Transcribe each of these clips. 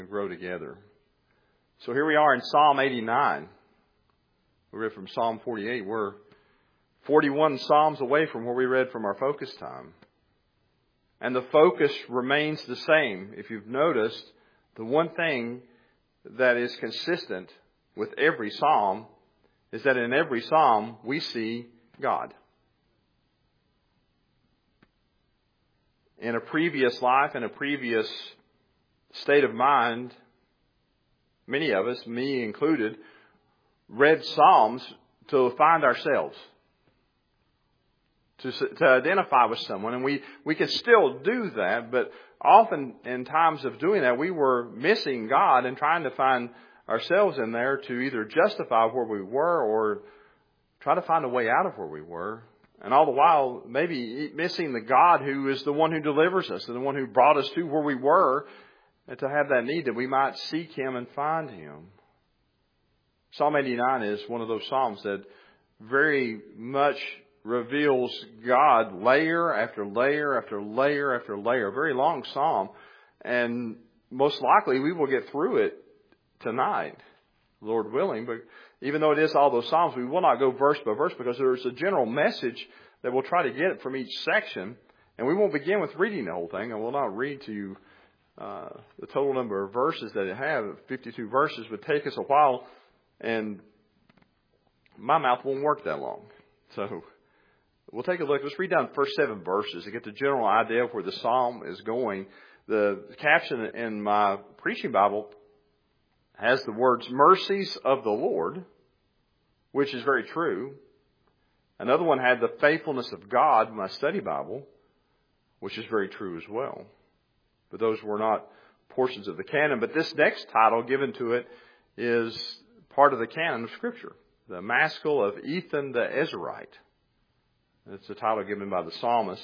and grow together. So here we are in Psalm 89. We read from Psalm 48. We're 41 Psalms away from where we read from our focus time. And the focus remains the same. If you've noticed, the one thing that is consistent with every Psalm is that in every Psalm we see God. In a previous life, in a previous state of mind, many of us, me included, read Psalms to find ourselves, to identify with someone. And we can still do that, but often in times of doing that, we were missing God and trying to find ourselves in there to either justify where we were or try to find a way out of where we were. And all the while, maybe missing the God who is the one who delivers us and the one who brought us to where we were, and to have that need that we might seek Him and find Him. Psalm 89 is one of those Psalms that very much reveals God layer after layer after layer after layer. A very long Psalm. And most likely we will get through it tonight, Lord willing. But even though it is all those Psalms, we will not go verse by verse because there's a general message that we'll try to get from each section. And we won't begin with reading the whole thing. I will not read to you the total number of verses that it has. 52 verses would take us a while, and my mouth won't work that long. So we'll take a look. Let's read down the first 7 verses to get the general idea of where the psalm is going. The caption in my preaching Bible has the words, mercies of the Lord, which is very true. Another one had the faithfulness of God, my study Bible, which is very true as well. But those were not portions of the canon. But this next title given to it is part of the canon of Scripture. The Maskil of Ethan the Ezrahite. It's the title given by the psalmist.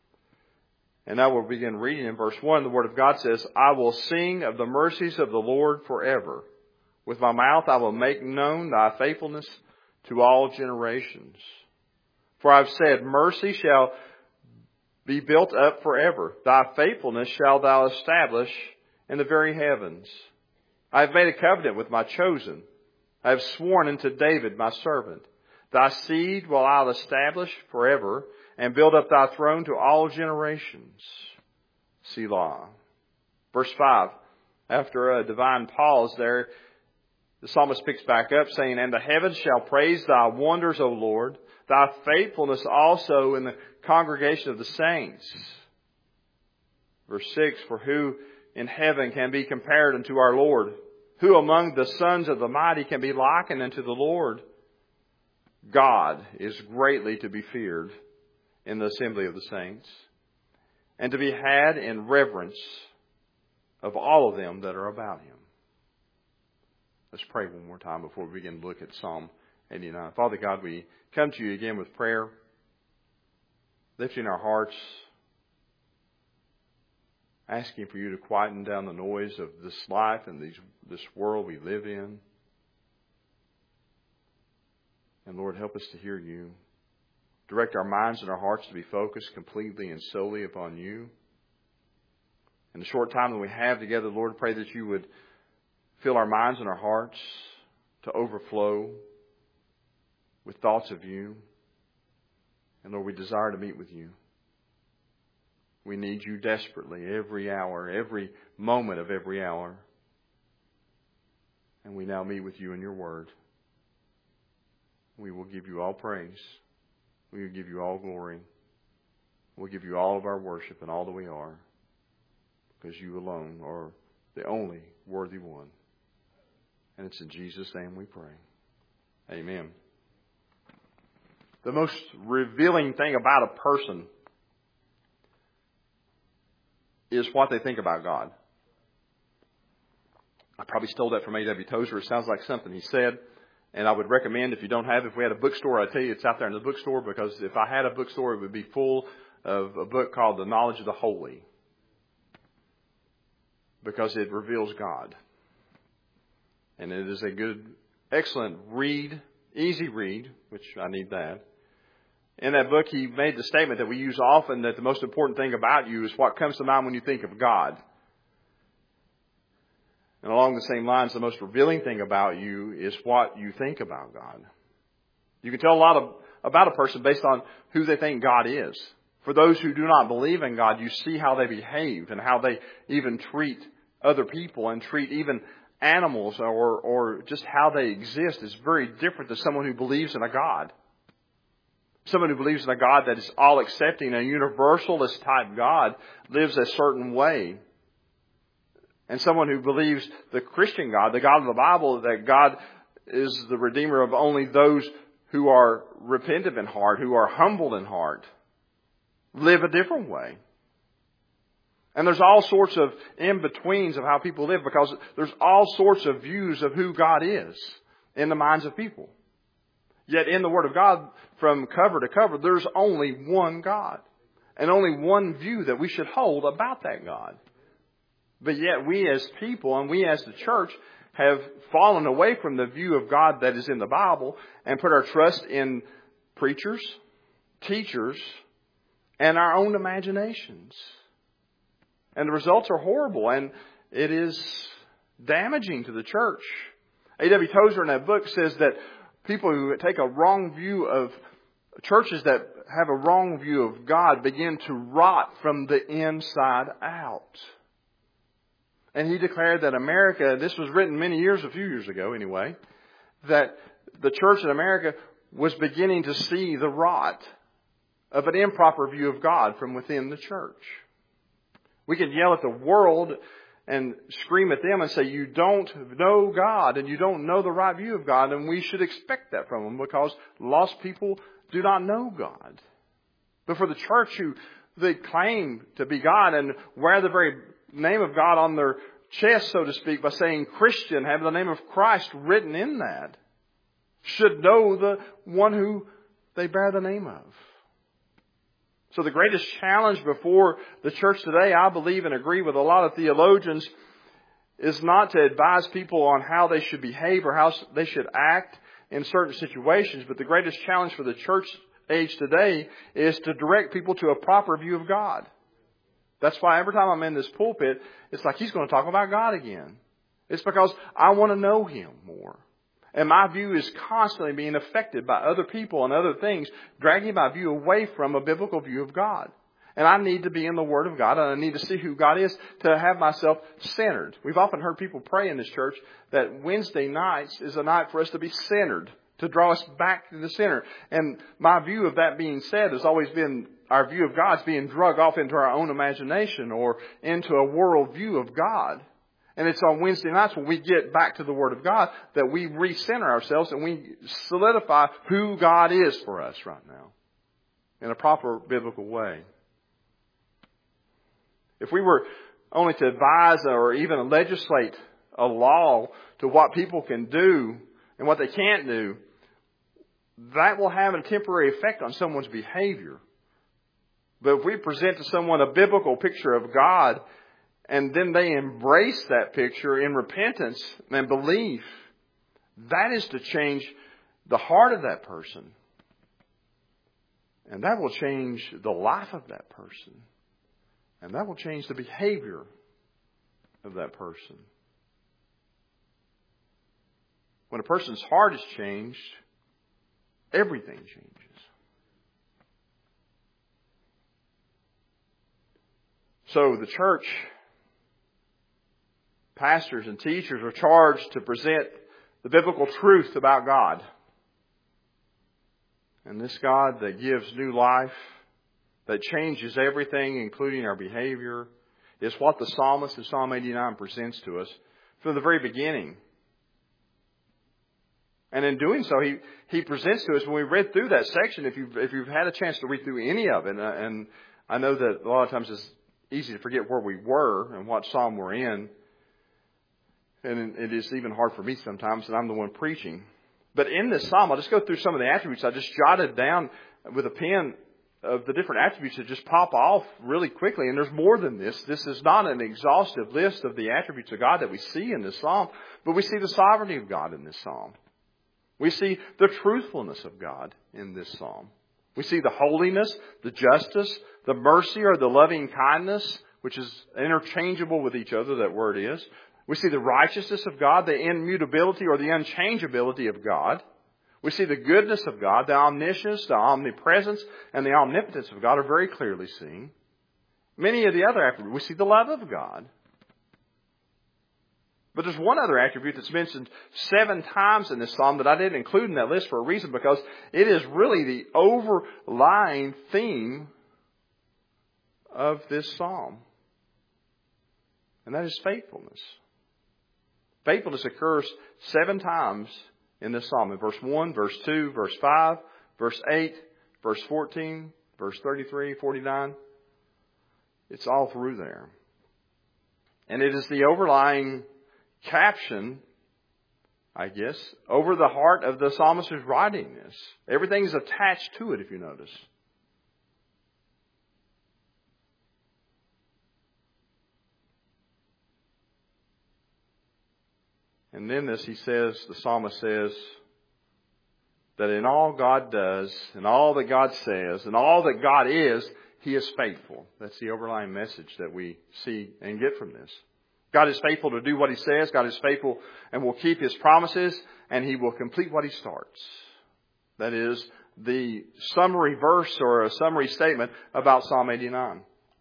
And now we'll begin reading in verse 1. The Word of God says, I will sing of the mercies of the Lord forever. With my mouth I will make known thy faithfulness to all generations. For I've said, mercy shall be built up forever. Thy faithfulness shalt thou establish in the very heavens. I have made a covenant with my chosen. I have sworn unto David my servant. Thy seed will I establish forever, and build up thy throne to all generations. Selah. Verse 5. After a divine pause there, the psalmist picks back up saying, and the heavens shall praise thy wonders, O Lord, thy faithfulness also in the congregation of the saints. Verse 6, for who in heaven can be compared unto our Lord? Who among the sons of the mighty can be likened unto the Lord? God is greatly to be feared in the assembly of the saints, and to be had in reverence of all of them that are about Him. Let's pray one more time before we begin to look at Psalm 89. Father God, we come to you again with prayer, lifting our hearts, asking for you to quieten down the noise of this life and this world we live in. And Lord, help us to hear you. Direct our minds and our hearts to be focused completely and solely upon you. In the short time that we have together, Lord, I pray that you would fill our minds and our hearts to overflow with thoughts of you. And Lord, we desire to meet with you. We need you desperately every hour, every moment of every hour. And we now meet with you in your word. We will give you all praise. We will give you all glory. We'll give you all of our worship and all that we are, because you alone are the only worthy one. And it's in Jesus' name we pray. Amen. The most revealing thing about a person is what they think about God. I probably stole that from A.W. Tozer. It sounds like something he said. And I would recommend, if you don't have it, if we had a bookstore, I'd tell you it's out there in the bookstore, because if I had a bookstore, it would be full of a book called The Knowledge of the Holy, because it reveals God. And it is a good, excellent read, easy read, which I need that. In that book, he made the statement that we use often, that the most important thing about you is what comes to mind when you think of God. And along the same lines, the most revealing thing about you is what you think about God. You can tell a lot about a person based on who they think God is. For those who do not believe in God, you see how they behave and how they even treat other people and treat even animals or just how they exist is very different than someone who believes in a God. Someone who believes in a God that is all accepting, a universalist type God, lives a certain way. And someone who believes the Christian God, the God of the Bible, that God is the Redeemer of only those who are repentant in heart, who are humble in heart, live a different way. And there's all sorts of in-betweens of how people live because there's all sorts of views of who God is in the minds of people. Yet in the Word of God, from cover to cover, there's only one God. And only one view that we should hold about that God. But yet we as people and we as the church have fallen away from the view of God that is in the Bible and put our trust in preachers, teachers, and our own imaginations. And the results are horrible, and it is damaging to the church. A.W. Tozer in that book says that people who take a wrong view of churches that have a wrong view of God begin to rot from the inside out. And he declared that America, this was written a few years ago anyway, that the church in America was beginning to see the rot of an improper view of God from within the church. We can yell at the world and scream at them and say, you don't know God and you don't know the right view of God, and we should expect that from them because lost people do not know God. But for the church who they claim to be God and wear the very name of God on their chest, so to speak, by saying Christian, having the name of Christ written in that, should know the one who they bear the name of. So the greatest challenge before the church today, I believe and agree with a lot of theologians, is not to advise people on how they should behave or how they should act in certain situations. But the greatest challenge for the church age today is to direct people to a proper view of God. That's why every time I'm in this pulpit, it's like he's going to talk about God again. It's because I want to know Him more. And my view is constantly being affected by other people and other things, dragging my view away from a biblical view of God. And I need to be in the Word of God, and I need to see who God is to have myself centered. We've often heard people pray in this church that Wednesday nights is a night for us to be centered, to draw us back to the center. And my view of that being said has always been our view of God's being drug off into our own imagination or into a world view of God. And it's on Wednesday nights when we get back to the Word of God that we recenter ourselves and we solidify who God is for us right now in a proper biblical way. If we were only to advise or even legislate a law to what people can do and what they can't do, that will have a temporary effect on someone's behavior. But if we present to someone a biblical picture of God, and then they embrace that picture in repentance and belief, that is to change the heart of that person. And that will change the life of that person. And that will change the behavior of that person. When a person's heart is changed, everything changes. So the church, pastors and teachers are charged to present the biblical truth about God. And this God that gives new life, that changes everything, including our behavior, is what the psalmist in Psalm 89 presents to us from the very beginning. And in doing so, he presents to us, when we read through that section, if you've had a chance to read through any of it, and I know that a lot of times it's easy to forget where we were and what psalm we're in. And it is even hard for me sometimes, and I'm the one preaching. But in this psalm, I'll just go through some of the attributes. I just jotted down with a pen of the different attributes that just pop off really quickly. And there's more than this. This is not an exhaustive list of the attributes of God that we see in this psalm, but we see the sovereignty of God in this psalm. We see the truthfulness of God in this psalm. We see the holiness, the justice, the mercy or the loving kindness, which is interchangeable with each other, that word is. We see the righteousness of God, the immutability or the unchangeability of God. We see the goodness of God, the omniscience, the omnipresence, and the omnipotence of God are very clearly seen. Many of the other attributes, we see the love of God. But there's one other attribute that's mentioned 7 times in this psalm that I didn't include in that list for a reason, because it is really the overlying theme of this psalm. And that is faithfulness. Faithfulness occurs 7 times in this psalm. In verse 1, verse 2, verse 5, verse 8, verse 14, verse 33, 49. It's all through there. And it is the overlying caption, I guess, over the heart of the psalmist who's writing this. Everything is attached to it, if you notice. And in this, the psalmist says that in all God does, and all that God says, and all that God is, He is faithful. That's the overlying message that we see and get from this. God is faithful to do what He says. God is faithful and will keep His promises, and He will complete what He starts. That is the summary verse or a summary statement about Psalm 89.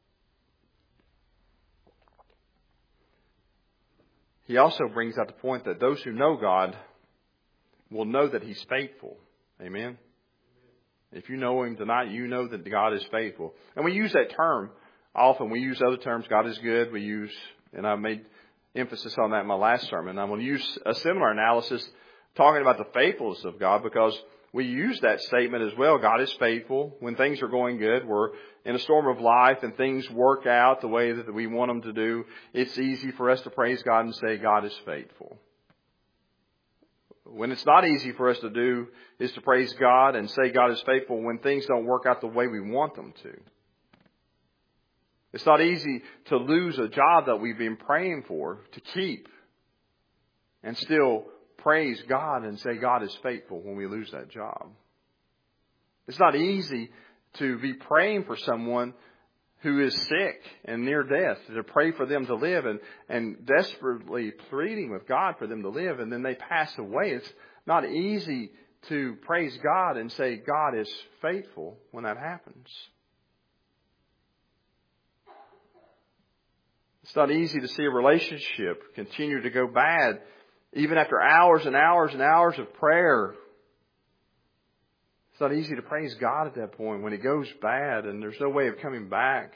He also brings out the point that those who know God will know that He's faithful. Amen? If you know Him tonight, you know that God is faithful. And we use that term often. We use other terms. God is good. We use, and I made emphasis on that in my last sermon. I'm going to use a similar analysis talking about the faithfulness of God, because we use that statement as well. God is faithful. When things are going good, we're in a storm of life and things work out the way that we want them to do, it's easy for us to praise God and say God is faithful. When it's not easy for us to do is to praise God and say God is faithful when things don't work out the way we want them to. It's not easy to lose a job that we've been praying for to keep and still praise God and say God is faithful when we lose that job. It's not easy to be praying for someone who is sick and near death, to pray for them to live and desperately pleading with God for them to live, and then they pass away. It's not easy to praise God and say God is faithful when that happens. It's not easy to see a relationship continue to go bad even after hours and hours and hours of prayer. It's not easy to praise God at that point when it goes bad and there's no way of coming back.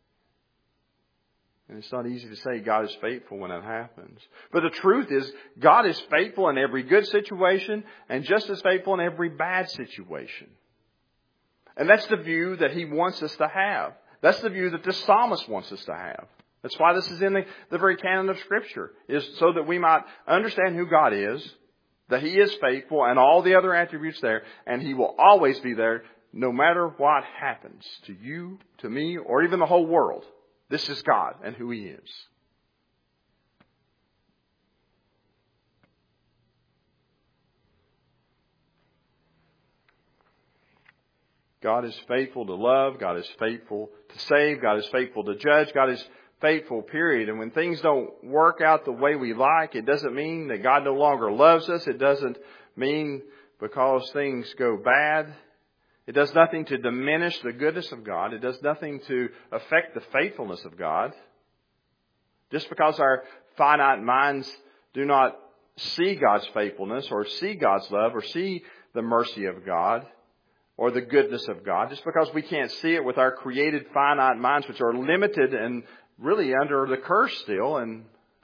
And it's not easy to say God is faithful when that happens. But the truth is, God is faithful in every good situation and just as faithful in every bad situation. And that's the view that He wants us to have. That's the view that this psalmist wants us to have. That's why this is in the very canon of Scripture, is so that we might understand who God is, that He is faithful and all the other attributes there, and He will always be there no matter what happens to you, to me, or even the whole world. This is God and who He is. God is faithful to love. God is faithful to save. God is faithful to judge. God is faithful, period. And when things don't work out the way we like, it doesn't mean that God no longer loves us. It doesn't mean because things go bad. It does nothing to diminish the goodness of God. It does nothing to affect the faithfulness of God. Just because our finite minds do not see God's faithfulness or see God's love or see the mercy of God or the goodness of God, just because we can't see it with our created finite minds, which are limited and really under the curse still, and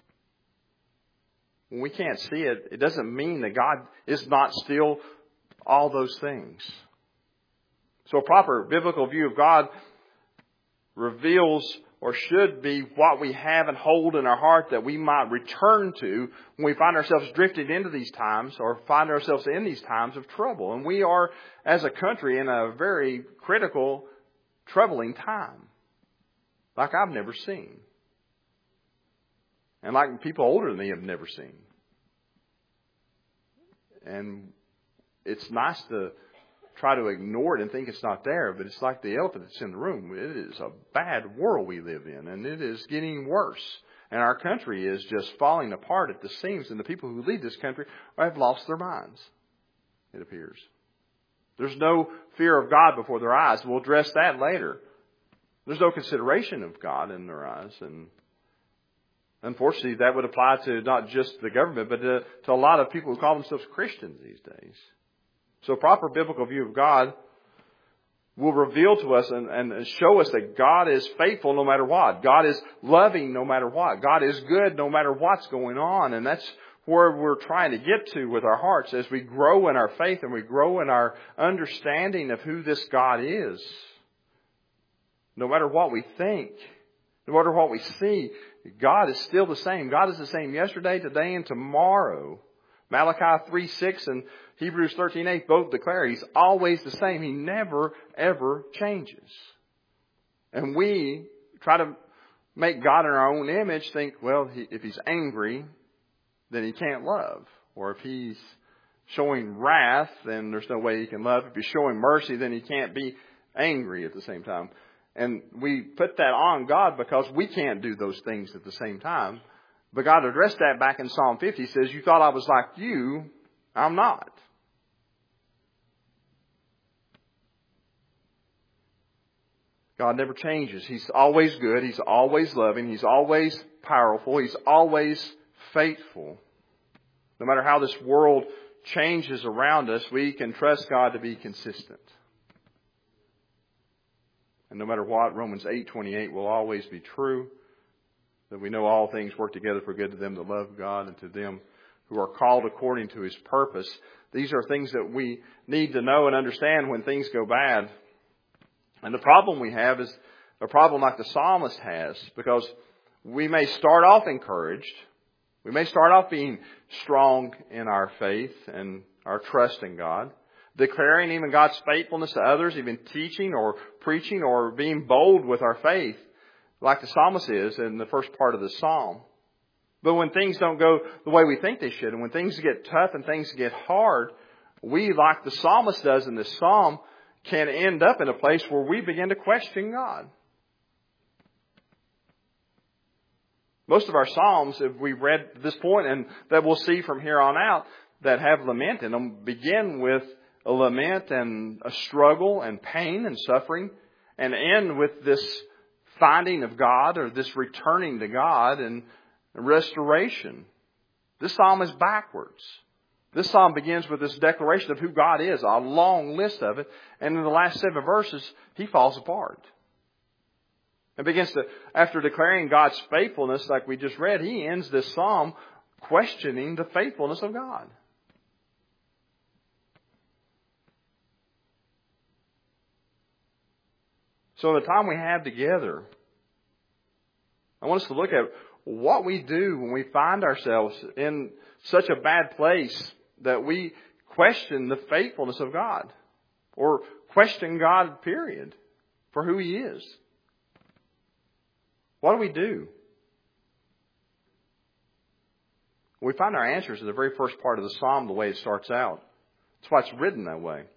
when we can't see it, it doesn't mean that God is not still all those things. So a proper biblical view of God reveals or should be what we have and hold in our heart that we might return to when we find ourselves drifted into these times or find ourselves in these times of trouble. And we are, as a country, in a very critical, troubling time, like I've never seen. And like people older than me have never seen. And it's nice to try to ignore it and think it's not there, but it's like the elephant that's in the room. It is a bad world we live in, and it is getting worse. And our country is just falling apart at the seams, and the people who lead this country have lost their minds, it appears. There's no fear of God before their eyes. We'll address that later. There's no consideration of God in their eyes. And unfortunately, that would apply to not just the government, but to a lot of people who call themselves Christians these days. So a proper biblical view of God will reveal to us and show us that God is faithful no matter what. God is loving no matter what. God is good no matter what's going on. And that's where we're trying to get to with our hearts as we grow in our faith and we grow in our understanding of who this God is. No matter what we think, no matter what we see, God is still the same. God is the same yesterday, today, and tomorrow. Malachi 3:6 and Hebrews 13:8 both declare He's always the same. He never, ever changes. And we try to make God in our own image think, well, if He's angry, then He can't love. Or if He's showing wrath, then there's no way He can love. If He's showing mercy, then He can't be angry at the same time. And we put that on God because we can't do those things at the same time. But God addressed that back in Psalm 50. He says, you thought I was like you. I'm not. God never changes. He's always good. He's always loving. He's always powerful. He's always faithful. No matter how this world changes around us, we can trust God to be consistent. And no matter what, Romans 8:28 will always be true. That we know all things work together for good to them that love God and to them who are called according to His purpose. These are things that we need to know and understand when things go bad. And the problem we have is a problem like the psalmist has, because we may start off encouraged. We may start off being strong in our faith and our trust in God, declaring even God's faithfulness to others, even teaching or preaching or being bold with our faith, like the psalmist is in the first part of the psalm. But when things don't go the way we think they should, and when things get tough and things get hard, we, like the psalmist does in this psalm, can end up in a place where we begin to question God. Most of our psalms, if we read this point, and that we'll see from here on out, that have lament in them, begin with a lament and a struggle and pain and suffering, and end with this finding of God, or this returning to God and restoration. This psalm is backwards. This psalm begins with this declaration of who God is, a long list of it, and in the last 7 verses, He falls apart. And begins to, after declaring God's faithfulness, like we just read, He ends this psalm questioning the faithfulness of God. So the time we have together, I want us to look at what we do when we find ourselves in such a bad place that we question the faithfulness of God, or question God, period, for who He is. What do we do? We find our answers in the very first part of the psalm, the way it starts out. That's why it's written that way.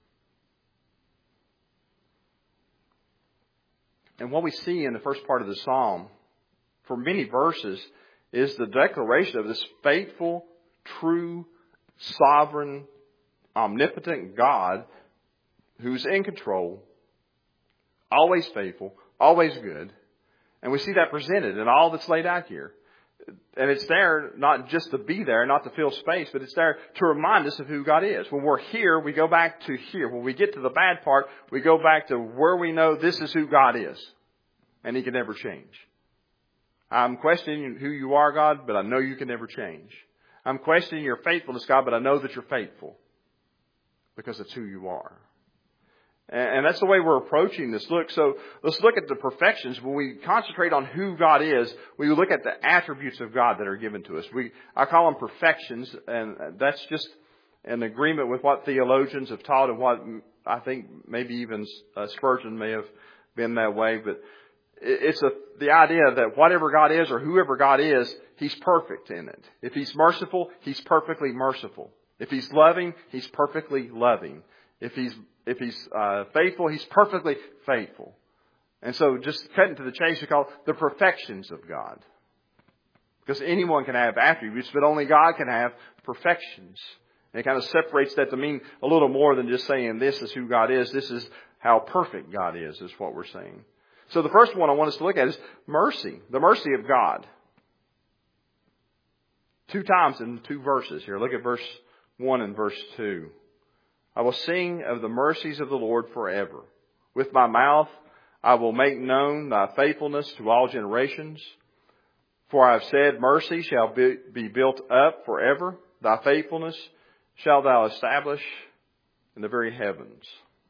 And what we see in the first part of the psalm, for many verses, is the declaration of this faithful, true, sovereign, omnipotent God who's in control, always faithful, always good. And we see that presented in all that's laid out here. And it's there not just to be there, not to fill space, but it's there to remind us of who God is. When we're here, we go back to here. When we get to the bad part, we go back to where we know this is who God is. And He can never change. I'm questioning who you are, God, but I know you can never change. I'm questioning your faithfulness, God, but I know that you're faithful. Because it's who you are. And that's the way we're approaching this. So let's look at the perfections. When we concentrate on who God is, we look at the attributes of God that are given to us. I call them perfections, and that's just in agreement with what theologians have taught and what I think maybe even Spurgeon may have been that way. But it's the idea that whatever God is or whoever God is, He's perfect in it. If He's merciful, He's perfectly merciful. If He's loving, He's perfectly loving. If He's faithful, He's perfectly faithful. And so just cutting to the chase, we call it the perfections of God. Because anyone can have attributes, but only God can have perfections. And it kind of separates that to mean a little more than just saying this is who God is. This is how perfect God is what we're saying. So the first one I want us to look at is mercy. The mercy of God. 2 times in 2 verses here. Look at verse 1 and verse 2. I will sing of the mercies of the Lord forever. With my mouth I will make known thy faithfulness to all generations. For I have said, mercy shall be built up forever. Thy faithfulness shalt thou establish in the very heavens.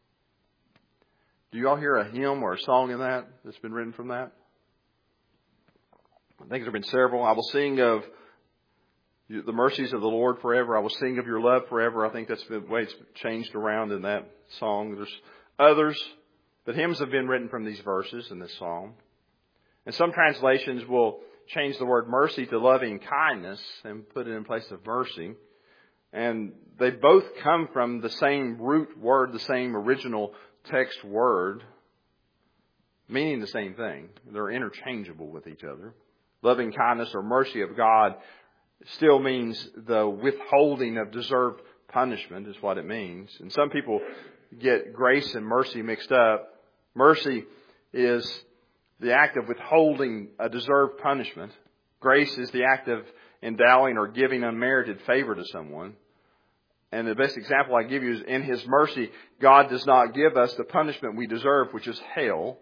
Do you all hear a hymn or a song in that's been written from that? I think there have been several. I will sing of the mercies of the Lord forever. I will sing of your love forever. I think that's the way it's changed around in that song. There's others, but hymns have been written from these verses in this psalm. And some translations will change the word mercy to loving kindness and put it in place of mercy. And they both come from the same root word, the same original text word, meaning the same thing. They're interchangeable with each other. Loving kindness or mercy of God still means the withholding of deserved punishment is what it means. And some people get grace and mercy mixed up. Mercy is the act of withholding a deserved punishment. Grace is the act of endowing or giving unmerited favor to someone. And the best example I give you is in His mercy, God does not give us the punishment we deserve, which is hell.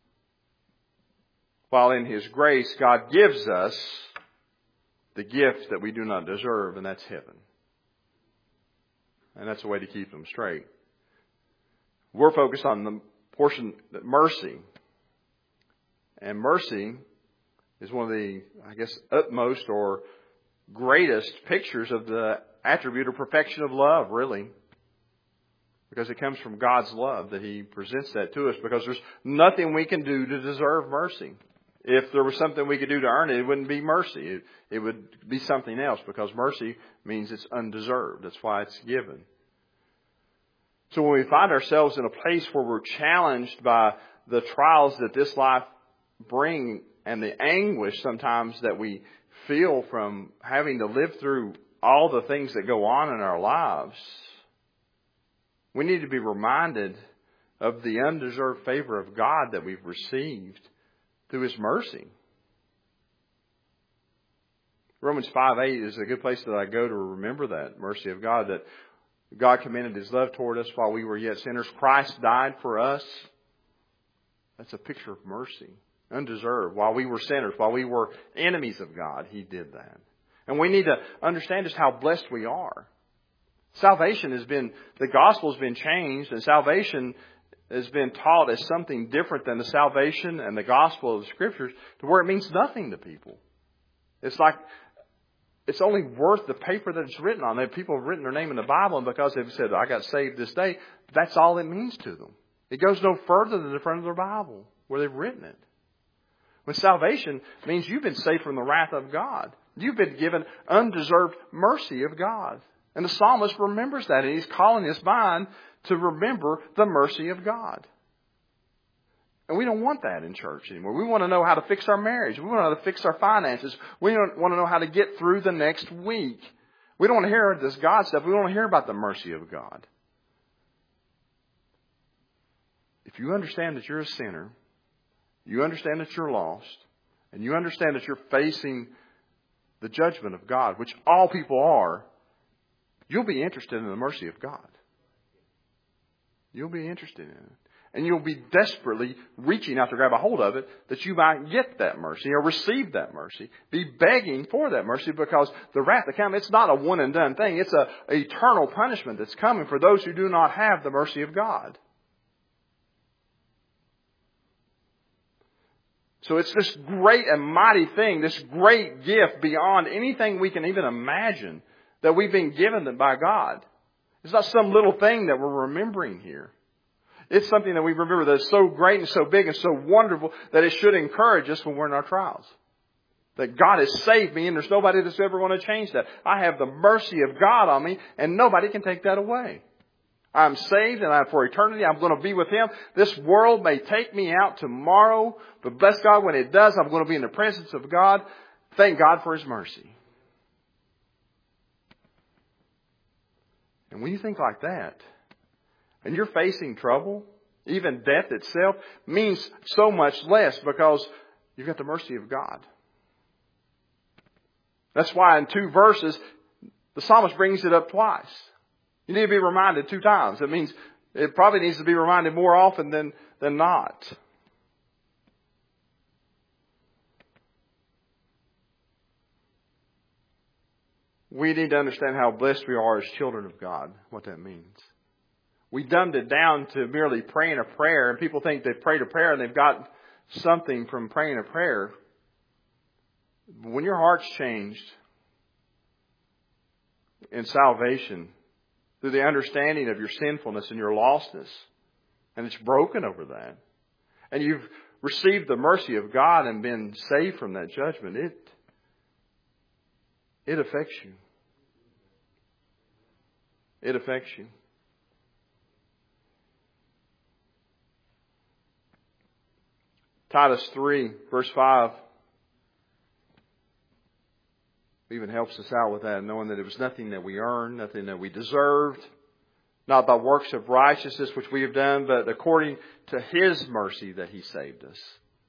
While in His grace, God gives us the gift that we do not deserve, and that's heaven. And that's a way to keep them straight. We're focused on the portion that mercy. And mercy is one of the, utmost or greatest pictures of the attribute or perfection of love, really. Because it comes from God's love that He presents that to us. Because there's nothing we can do to deserve mercy. If there was something we could do to earn it, it wouldn't be mercy. It would be something else. Because mercy means it's undeserved. That's why it's given. So when we find ourselves in a place where we're challenged by the trials that this life bring and the anguish sometimes that we feel from having to live through all the things that go on in our lives, we need to be reminded of the undeserved favor of God that we've received through His mercy. Romans 5:8 is a good place that I go to remember that mercy of God, that God commended His love toward us while we were yet sinners. Christ died for us. That's a picture of mercy. Undeserved. While we were sinners, while we were enemies of God, He did that. And we need to understand just how blessed we are. Salvation the gospel has been changed, and salvation has been taught as something different than the salvation and the gospel of the Scriptures, to where it means nothing to people. It's like it's only worth the paper that it's written on. People have written their name in the Bible, and because they've said, I got saved this day, that's all it means to them. It goes no further than the front of their Bible, where they've written it. When salvation means you've been saved from the wrath of God. You've been given undeserved mercy of God. And the psalmist remembers that, and he's calling his mind to remember the mercy of God. And we don't want that in church anymore. We want to know how to fix our marriage. We want to know how to fix our finances. We want to know how to get through the next week. We don't want to hear this God stuff. We want to hear about the mercy of God. If you understand that you're a sinner, you understand that you're lost, and you understand that you're facing the judgment of God, which all people are, you'll be interested in the mercy of God. You'll be interested in it. And you'll be desperately reaching out to grab a hold of it that you might get that mercy or receive that mercy. Be begging for that mercy, because the wrath that comes, it's not a one and done thing. It's an eternal punishment that's coming for those who do not have the mercy of God. So it's this great and mighty thing, this great gift beyond anything we can even imagine that we've been given by God. It's not some little thing that we're remembering here. It's something that we remember that is so great and so big and so wonderful that it should encourage us when we're in our trials. That God has saved me, and there's nobody that's ever going to change that. I have the mercy of God on me, and nobody can take that away. I'm saved, and for eternity, I'm going to be with Him. This world may take me out tomorrow, but bless God, when it does, I'm going to be in the presence of God Thank God for His mercy. And when you think like that, and you're facing trouble, even death itself means so much less because you've got the mercy of God. That's why in 2 verses, the psalmist brings it up twice. You need to be reminded 2 times. It means it probably needs to be reminded more often than not. We need to understand how blessed we are as children of God, what that means. We dumbed it down to merely praying a prayer, and people think they've prayed a prayer and they've got something from praying a prayer. When your heart's changed in salvation through the understanding of your sinfulness and your lostness, and it's broken over that, and you've received the mercy of God and been saved from that judgment, it affects you. It affects you. Titus 3, verse 5, even helps us out with that, knowing that it was nothing that we earned, nothing that we deserved, not by works of righteousness which we have done, but according to His mercy that He saved us.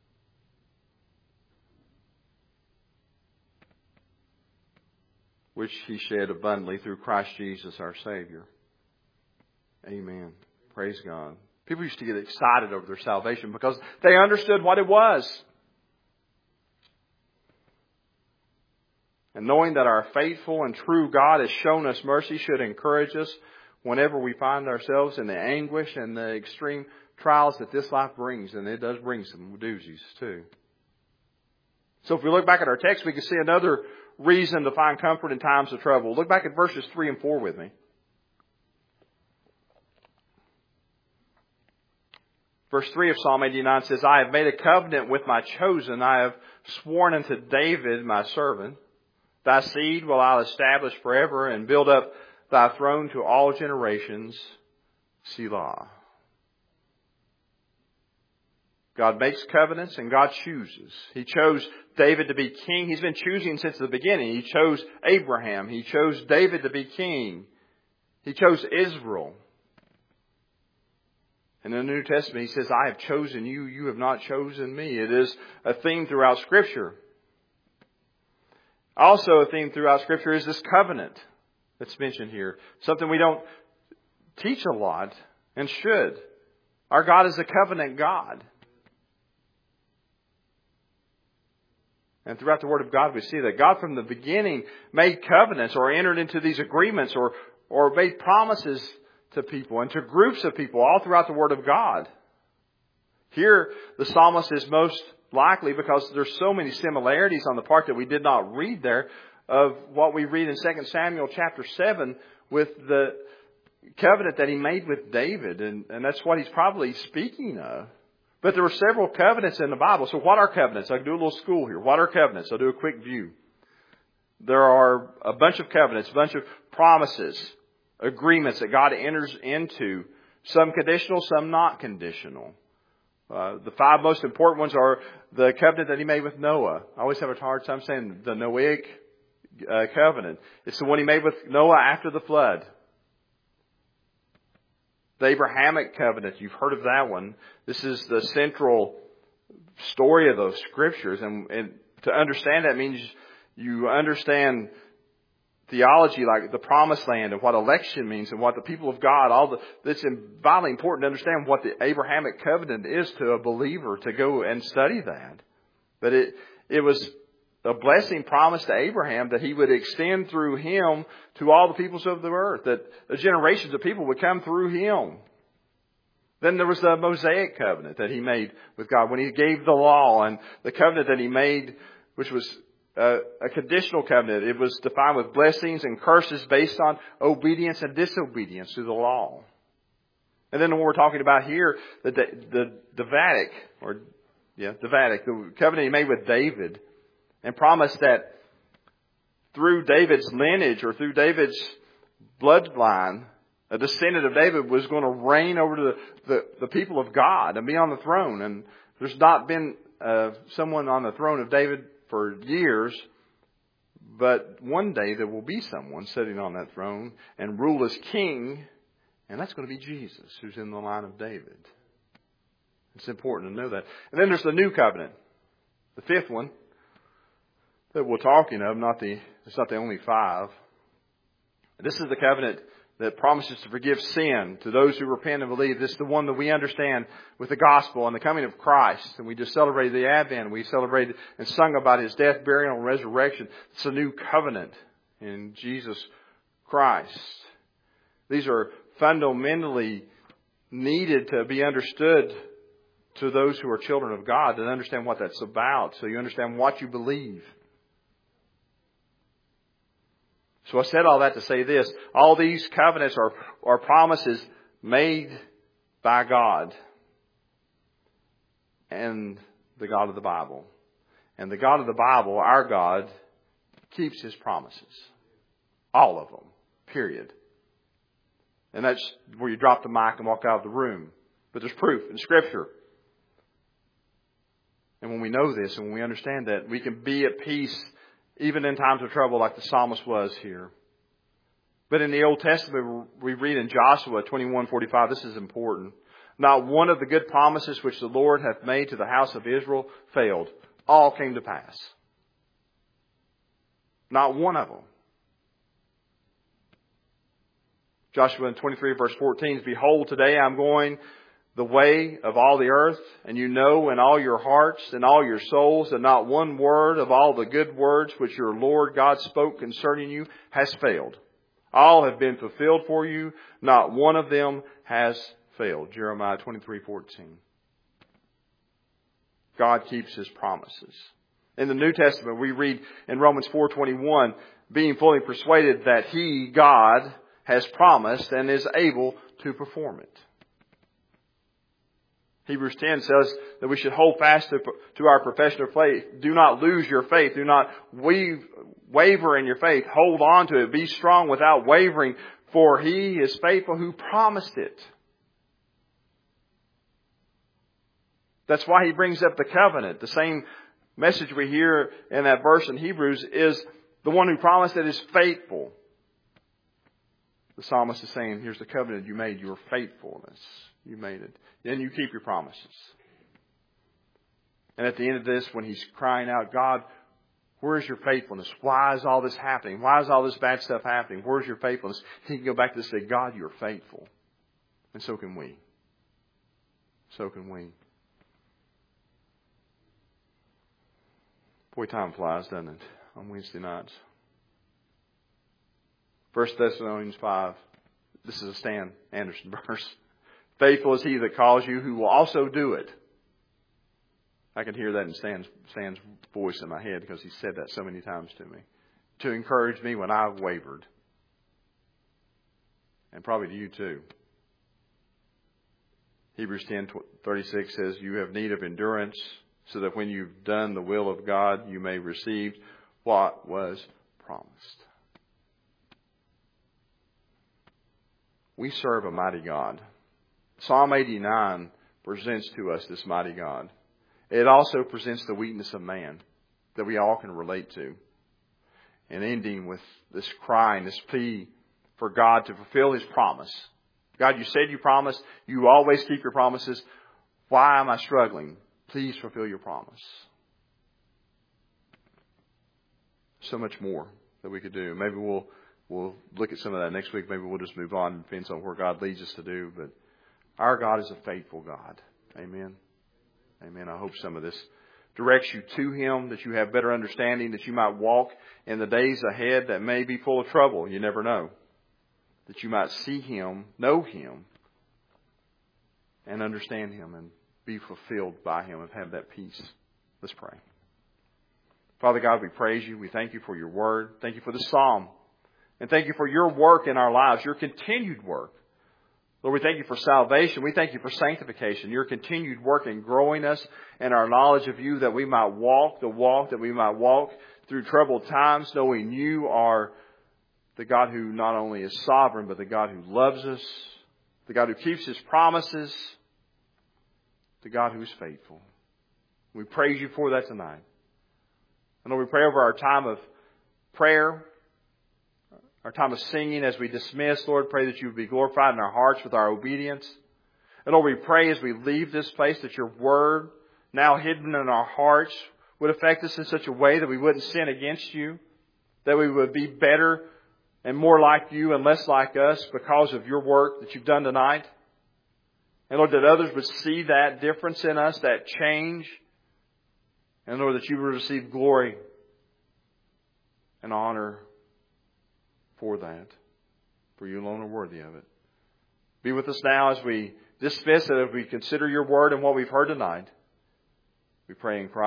Which He shed abundantly through Christ Jesus our Savior. Amen. Praise God. People used to get excited over their salvation because they understood what it was. And knowing that our faithful and true God has shown us mercy should encourage us whenever we find ourselves in the anguish and the extreme trials that this life brings. And it does bring some doozies too. So if we look back at our text, we can see another reason to find comfort in times of trouble. Look back at verses 3 and 4 with me. Verse 3 of Psalm 89 says, I have made a covenant with my chosen. I have sworn unto David, my servant. Thy seed will I establish forever and build up thy throne to all generations. Selah. God makes covenants and God chooses. He chose David to be king. He's been choosing since the beginning. He chose Abraham. He chose David to be king. He chose Israel. And in the New Testament, He says, I have chosen you. You have not chosen me. It is a theme throughout Scripture. Also a theme throughout Scripture is this covenant that's mentioned here. Something we don't teach a lot and should. Our God is a covenant God. And throughout the Word of God, we see that God from the beginning made covenants or entered into these agreements or made promises to people and to groups of people all throughout the Word of God. Here, the psalmist is most likely, because there's so many similarities on the part that we did not read there, of what we read in 2 Samuel chapter 7 with the covenant that he made with David. And that's what he's probably speaking of. But there were several covenants in the Bible. So what are covenants? I can do a little school here. What are covenants? I'll do a quick view. There are a bunch of covenants, a bunch of promises, agreements that God enters into. Some conditional, some not conditional. The 5 most important ones are the covenant that He made with Noah. I always have a hard time saying the Noahic covenant. It's the one He made with Noah after the flood. The Abrahamic covenant, you've heard of that one. This is the central story of those scriptures. And to understand that means you understand theology like the promised land and what election means and what the people of God, it's vitally important to understand what the Abrahamic covenant is to a believer to go and study that. But it was a blessing promised to Abraham that he would extend through him to all the peoples of the earth, that the generations of people would come through him. Then there was the Mosaic covenant that he made with God when He gave the law, and the covenant that He made, which was a conditional covenant. It was defined with blessings and curses based on obedience and disobedience to the law. And then what we're talking about here, the Davidic, the covenant He made with David, and promised that through David's lineage or through David's bloodline, a descendant of David was going to reign over the people of God and be on the throne. And there's not been someone on the throne of David for years. But one day there will be someone sitting on that throne and rule as king, and that's going to be Jesus, who's in the line of David. It's important to know that. And then there's the new covenant, the fifth one that we're talking of. It's not the only five. This is the covenant that promises to forgive sin to those who repent and believe. This is the one that we understand with the gospel and the coming of Christ. And we just celebrated the Advent. We celebrated and sung about His death, burial, and resurrection. It's a new covenant in Jesus Christ. These are fundamentally needed to be understood to those who are children of God, to understand what that's about, so you understand what you believe. So I said all that to say this. All these covenants are promises made by God and the God of the Bible. And the God of the Bible, our God, keeps His promises. All of them. Period. And that's where you drop the mic and walk out of the room. But there's proof in Scripture. And when we know this and when we understand that, we can be at peace even in times of trouble like the psalmist was here. But in the Old Testament, we read in Joshua 21:45, this is important. Not one of the good promises which the Lord hath made to the house of Israel failed. All came to pass. Not one of them. Joshua 23 verse 14, Behold, today I'm going the way of all the earth, and you know in all your hearts and all your souls that not one word of all the good words which your Lord God spoke concerning you has failed. All have been fulfilled for you. Not one of them has failed. Jeremiah 23:14. God keeps His promises. In the New Testament, we read in Romans 4:21, being fully persuaded that He, God, has promised and is able to perform it. Hebrews 10 says that we should hold fast to our profession of faith. Do not lose your faith. Do not waver in your faith. Hold on to it. Be strong without wavering, for He is faithful who promised it. That's why He brings up the covenant. The same message we hear in that verse in Hebrews is the one who promised it is faithful. The psalmist is saying, here's the covenant you made, your faithfulness. You made it. Then you keep your promises. And at the end of this, when he's crying out, God, where is your faithfulness? Why is all this happening? Why is all this bad stuff happening? Where's your faithfulness? He can go back to say, God, you're faithful. And so can we. So can we. Boy, time flies, doesn't it? On Wednesday nights. 1 Thessalonians 5. This is a Stan Anderson verse. Faithful is He that calls you, who will also do it. I can hear that in Stan's voice in my head because he said that so many times to me. To encourage me when I've wavered. And probably to you too. Hebrews 10:36 says, you have need of endurance, so that when you've done the will of God, you may receive what was promised. We serve a mighty God. Psalm 89 presents to us this mighty God. It also presents the weakness of man that we all can relate to. And ending with this cry and this plea for God to fulfill His promise. God, you said you promised. You always keep your promises. Why am I struggling? Please fulfill your promise. So much more that we could do. Maybe we'll look at some of that next week. Maybe we'll just move on. It depends on where God leads us to do. But our God is a faithful God. Amen. Amen. I hope some of this directs you to Him, that you have better understanding, that you might walk in the days ahead that may be full of trouble. You never know. That you might see Him, know Him, and understand Him and be fulfilled by Him and have that peace. Let's pray. Father God, we praise You. We thank You for Your Word. Thank You for the Psalm. And thank You for Your work in our lives, Your continued work. Lord, we thank You for salvation. We thank You for sanctification, Your continued work in growing us and our knowledge of You, that we might walk the walk, that we might walk through troubled times, knowing You are the God who not only is sovereign, but the God who loves us, the God who keeps His promises, the God who is faithful. We praise You for that tonight. And Lord, we pray over our time of prayer, our time of singing as we dismiss. Lord, pray that you would be glorified in our hearts with our obedience. And Lord, we pray as we leave this place that your word, now hidden in our hearts, would affect us in such a way that we wouldn't sin against you, that we would be better and more like you and less like us because of your work that you've done tonight. And Lord, that others would see that difference in us, that change. And Lord, that you would receive glory and honor for that. For you alone are worthy of it. Be with us now as we dismiss it, as we consider your word and what we've heard tonight. We pray in Christ.